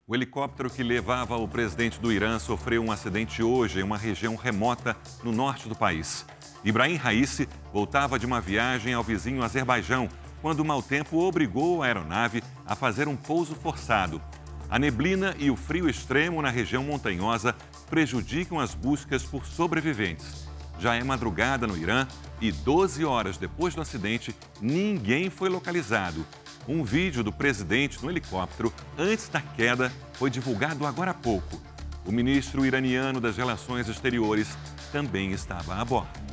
O helicóptero que levava o presidente do Irã sofreu um acidente hoje em uma região remota no norte do país. Ibrahim Raisi voltava de uma viagem ao vizinho Azerbaijão, quando o mau tempo obrigou a aeronave a fazer um pouso forçado. A neblina e o frio extremo na região montanhosa prejudicam as buscas por sobreviventes. Já é madrugada no Irã e 12 horas depois do acidente, ninguém foi localizado. Um vídeo do presidente no helicóptero antes da queda foi divulgado agora há pouco. O ministro iraniano das Relações Exteriores também estava a bordo.